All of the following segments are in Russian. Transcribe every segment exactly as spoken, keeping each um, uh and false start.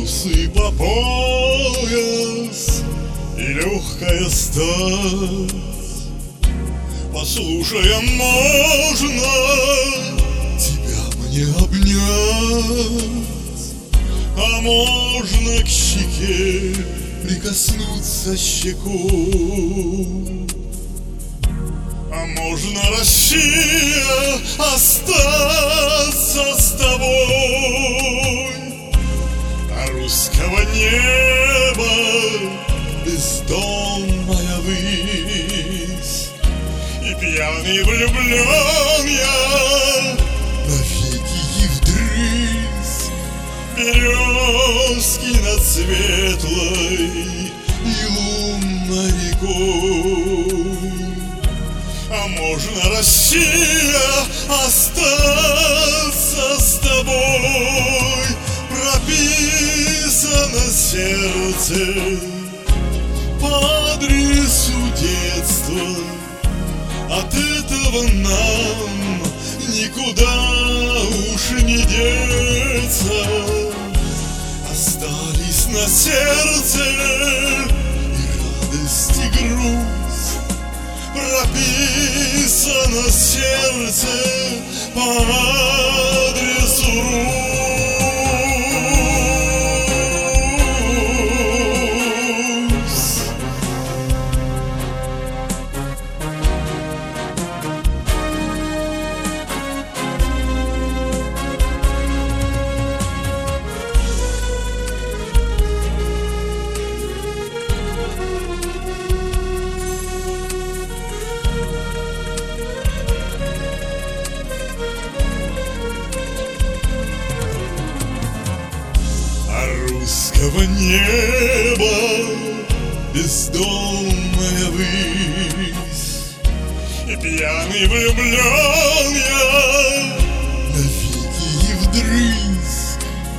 трусы по пояс и легкая стать. Послушай, а можно тебя мне обнять? А можно к щеке прикоснуться щекой? А можно, Россия, остаться с тобой? А русского неба бездомная высь, и пьяный влюблен я навеки и вдрызг. Березки над светлой и лунной рекой. А можно, Россия, остаться с тобой? Прописано сердце по адресу детства. От этого нам никуда уж не деться. Остались на сердце и радость, и грусть. Прописано сердце по адресу Русь. Русского неба бездомная высь, и пьяный влюблен я навеки и вдрызг.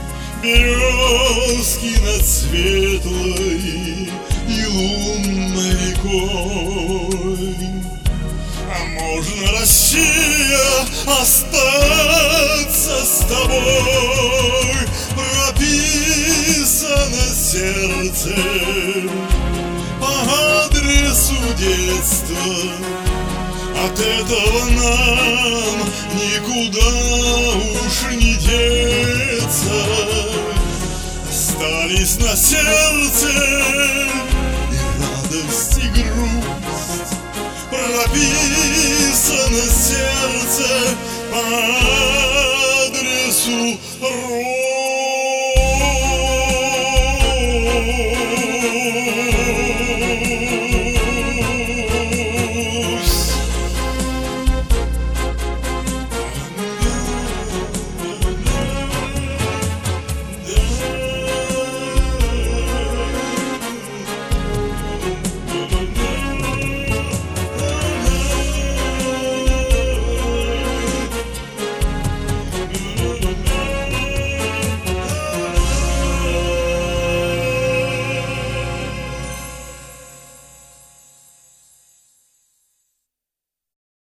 Березки над светлой и лунной рекой. А можно, Россия, остаться с тобой? Прописано сердце по адресу детства. От этого нам никуда уж не деться. Остались на сердце и радость, и грусть. Прописано сердце по